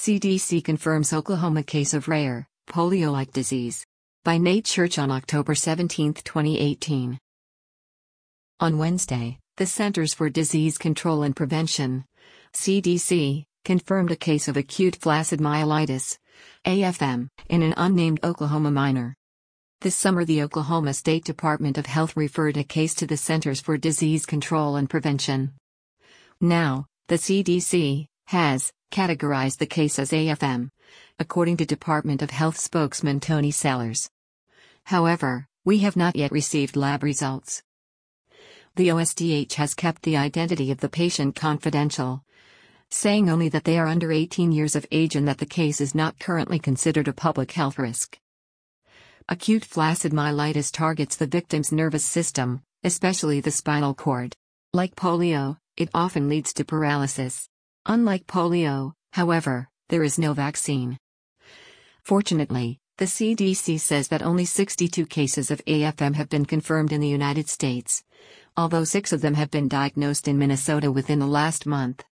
CDC confirms Oklahoma case of rare, polio-like disease. By Nate Church on October 17, 2018. On Wednesday, the Centers for Disease Control and Prevention, CDC, confirmed a case of acute flaccid myelitis, AFM, in an unnamed Oklahoma minor. This summer, the Oklahoma State Department of Health referred a case to the Centers for Disease Control and Prevention. Now, the CDC has categorized the case as AFM, according to Department of Health spokesman Tony Sellers. However, we have not yet received lab results. The OSDH has kept the identity of the patient confidential, saying only that they are under 18 years of age and that the case is not currently considered a public health risk. Acute flaccid myelitis targets the victim's nervous system, especially the spinal cord. Like polio, it often leads to paralysis. Unlike polio, however, there is no vaccine. Fortunately, the CDC says that only 62 cases of AFM have been confirmed in the United States, although 6 of them have been diagnosed in Minnesota within the last month.